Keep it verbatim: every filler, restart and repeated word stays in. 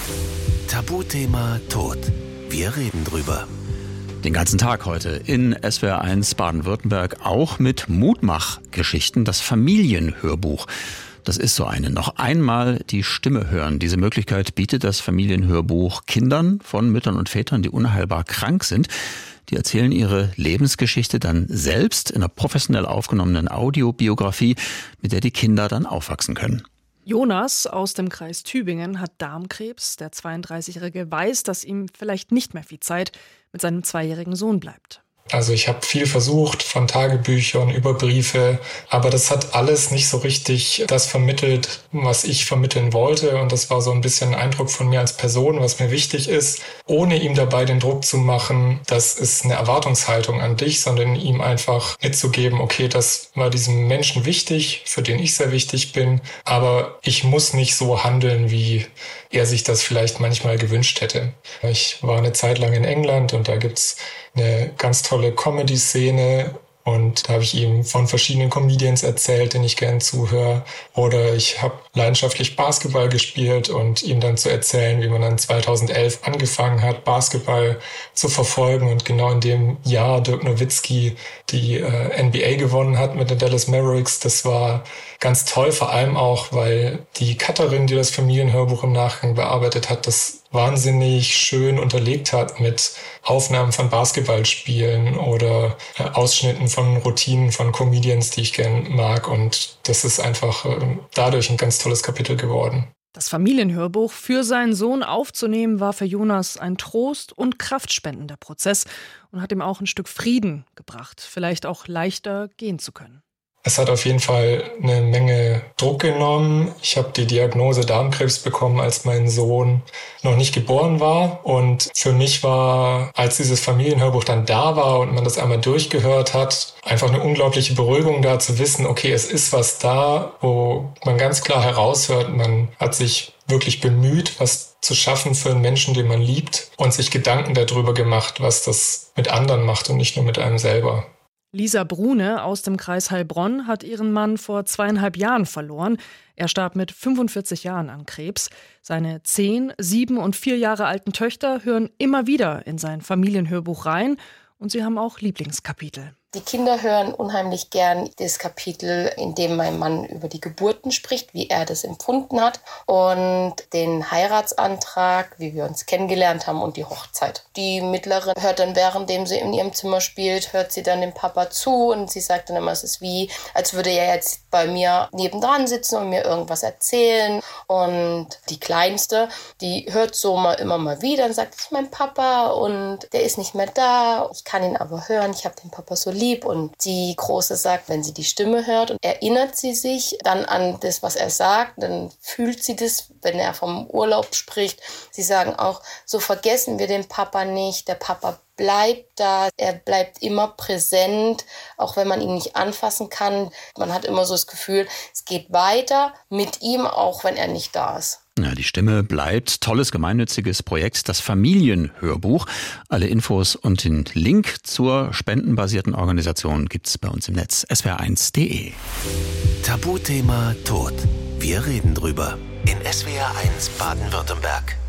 Tabuthema Tod. Wir reden drüber. Den ganzen Tag heute in S W R eins Baden-Württemberg auch mit Mutmach-Geschichten, das Familienhörbuch. Das ist so eine. Noch einmal die Stimme hören. Diese Möglichkeit bietet das Familienhörbuch Kindern von Müttern und Vätern, die unheilbar krank sind. Die erzählen ihre Lebensgeschichte dann selbst in einer professionell aufgenommenen Audiobiografie, mit der die Kinder dann aufwachsen können. Jonas aus dem Kreis Tübingen hat Darmkrebs. Der zweiunddreißigjährige weiß, dass ihm vielleicht nicht mehr viel Zeit mit seinem zweijährigen Sohn bleibt. Also ich habe viel versucht, von Tagebüchern über Briefe, aber das hat alles nicht so richtig das vermittelt, was ich vermitteln wollte. Und das war so ein bisschen ein Eindruck von mir als Person, was mir wichtig ist, ohne ihm dabei den Druck zu machen, das ist eine Erwartungshaltung an dich, sondern ihm einfach mitzugeben, okay, das war diesem Menschen wichtig, für den ich sehr wichtig bin, aber ich muss nicht so handeln, wie er sich das vielleicht manchmal gewünscht hätte. Ich war eine Zeit lang in England und da gibt's eine ganz tolle Comedy-Szene und da habe ich ihm von verschiedenen Comedians erzählt, denen ich gern zuhöre. Oder ich habe leidenschaftlich Basketball gespielt und ihm dann zu erzählen, wie man dann zweitausendelf angefangen hat, Basketball zu verfolgen. Und genau in dem Jahr Dirk Nowitzki die äh, N B A gewonnen hat mit den Dallas Mavericks. Das war ganz toll, vor allem auch, weil die Cutterin, die das Familienhörbuch im Nachgang bearbeitet hat, das wahnsinnig schön unterlegt hat mit Aufnahmen von Basketballspielen oder äh, Ausschnitten von Routinen von Comedians, die ich gern mag. Und das ist einfach äh, dadurch ein ganz tolles Kapitel geworden. Das Familienhörbuch für seinen Sohn aufzunehmen, war für Jonas ein Trost- und kraftspendender Prozess und hat ihm auch ein Stück Frieden gebracht, vielleicht auch leichter gehen zu können. Es hat auf jeden Fall eine Menge Druck genommen. Ich habe die Diagnose Darmkrebs bekommen, als mein Sohn noch nicht geboren war. Und für mich war, als dieses Familienhörbuch dann da war und man das einmal durchgehört hat, einfach eine unglaubliche Beruhigung da zu wissen, okay, es ist was da, wo man ganz klar heraushört, man hat sich wirklich bemüht, was zu schaffen für einen Menschen, den man liebt und sich Gedanken darüber gemacht, was das mit anderen macht und nicht nur mit einem selber. Lisa Brune aus dem Kreis Heilbronn hat ihren Mann vor zweieinhalb Jahren verloren. Er starb mit fünfundvierzig Jahren an Krebs. Seine zehn, sieben und vier Jahre alten Töchter hören immer wieder in sein Familienhörbuch rein und sie haben auch Lieblingskapitel. Die Kinder hören unheimlich gern das Kapitel, in dem mein Mann über die Geburten spricht, wie er das empfunden hat und den Heiratsantrag, wie wir uns kennengelernt haben und die Hochzeit. Die Mittlere hört dann, währenddem sie in ihrem Zimmer spielt, hört sie dann dem Papa zu und sie sagt dann immer, es ist wie, als würde er jetzt bei mir nebendran sitzen und mir irgendwas erzählen. Und die Kleinste, die hört so mal immer mal wieder und sagt, das ist mein Papa und der ist nicht mehr da. Ich kann ihn aber hören, ich habe den Papa so lieb. Und die Große sagt, wenn sie die Stimme hört, und erinnert sie sich dann an das, was er sagt, dann fühlt sie das, wenn er vom Urlaub spricht. Sie sagen auch, so vergessen wir den Papa nicht, der Papa bleibt da, er bleibt immer präsent, auch wenn man ihn nicht anfassen kann. Man hat immer so das Gefühl, es geht weiter mit ihm, auch wenn er nicht da ist. Ja, die Stimme bleibt. Tolles gemeinnütziges Projekt, das Familienhörbuch. Alle Infos und den Link zur spendenbasierten Organisation gibt's bei uns im Netz S W R eins punkt de. Tabuthema Tod. Wir reden drüber in S W R eins Baden-Württemberg.